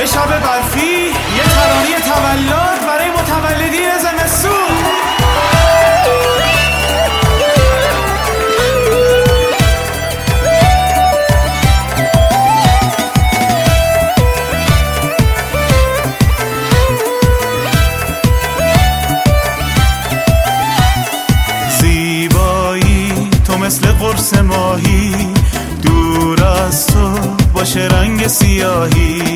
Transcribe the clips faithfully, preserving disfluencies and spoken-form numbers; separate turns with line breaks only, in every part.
یه شب برفی، یه ترانه تولد برای متولدین زمستون. زیبایی تو مثل قرص ماهی، دور از تو باشه رنگ سیاهی.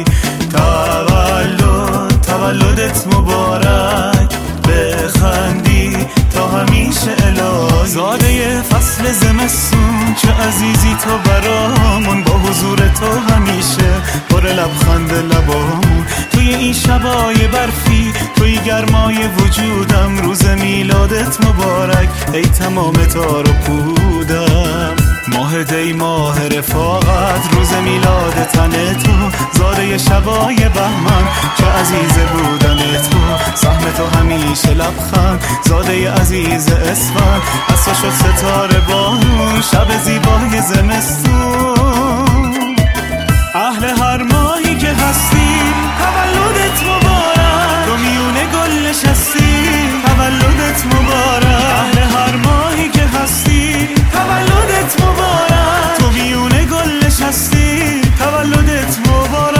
تولد تولدت مبارک، بخندی تا همیشه الهی. زاده فصل زمستون چه عزیزی تو برامون، با حضور تو همیشه پر لبخند لبامون. توی این شبای برفی، توی گرمای وجودم، روز میلادت مبارک ای تمام تار و پودم. ماه دی ماه رفاقت، روز میلاد تن تو، زاده شبای بهمن چه عزیز بودن تو. سهم تو همیشه لبخند، زاده عزیز اسفند، از تو شد ستاره بارون شب زیبای زمستون. اهل هر ماهی که هستی تولدت مبارک، تو میونه گل نشستی تولدت مبارک. اهل هر ماهی که هستی تولدت مبارک، تو میونه گل نشستی تولدت مبارک.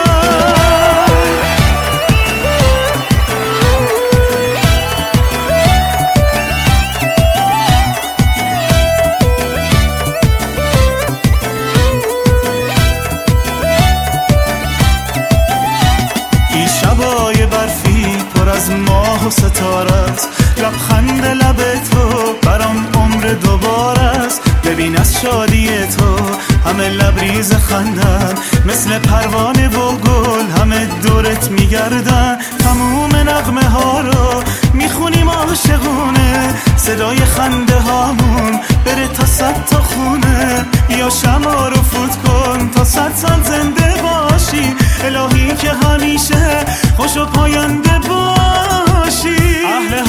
این شبای برفی پر از ماه و ستاره است، لبخند لب تو برام عمر دوباره است. ببین از شادی تو همه لبریز خندن، مثل پروانه و گل همه دورت میگردن. تموم نغمه ها رو میخونیم عاشقونه، صدای خنده هامون بره تا صد تا خونه. بیا شمع رو فوت کن تا صد سال زنده باشی، الهی که همیشه خوش و پاینده باشی. اهل